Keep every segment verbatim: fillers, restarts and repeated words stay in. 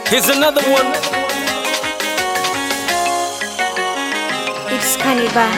Here's another one. It's Cannibal.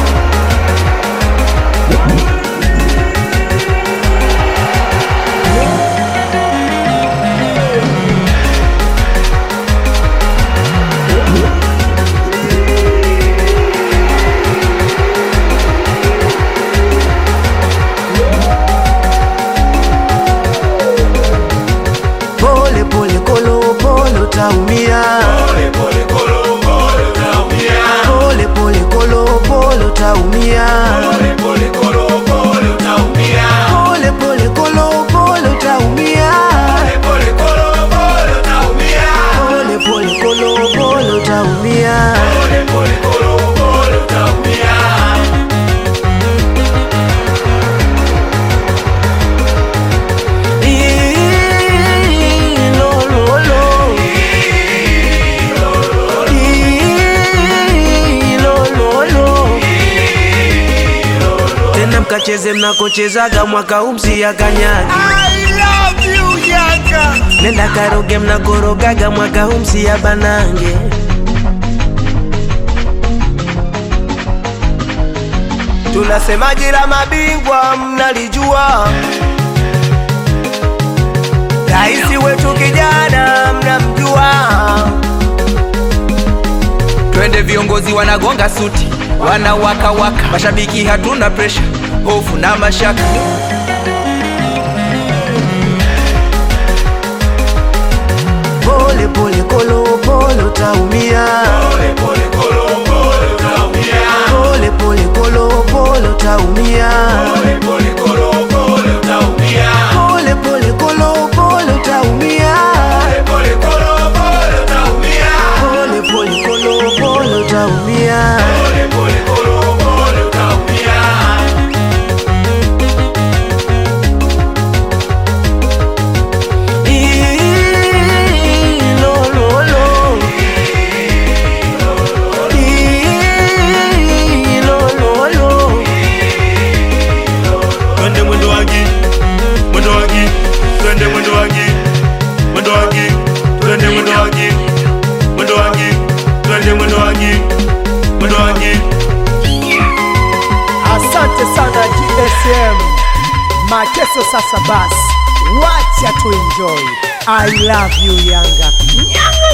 Pole pole kolo pole utaumia. Pole pole kolo pole utaumia. Pole pole kolo pole utaumia. Pole pole kolo pole utaumia. Pole pole kolo pole utaumia. Pole pole kolo pole utaumia. Pole pole kolo pole utaumia. Pole pole kolo pole utaumia. Mkacheze mnakochezaga mwaka umsi ya kanyagi. I love you Yanga. Nenda karoge mnakorogaga mwaka umsi ya banange. Tunasema jira mabingwa mnalijua. Raisi wetu kijana mnamjua. Twende viongozi wanagonga suti, wanawaka waka, mashabiki hatuna pressure, hofu na mashaka. Pole pole kolo pole utaumia. Pole pole kolo pole utaumia. Pole pole kolo pole utaumia. Pole pole kolo pole utaumia. Pole pole kolo pole utaumia. Pole pole kolo pole utaumia. Pole pole kolo pole utaumia. Pole pole kolo pole utaumia. Twende mwendo wangi, mwendo wangi, twende mwendo wangi, mwendo wangi, twende mwendo wangi, mwendo wangi, twende mwendo wangi, mwendo wangi. Asante sana G S M Mateso. Sasa basi wacha tu enjoy. I love you Yanga. Yanga.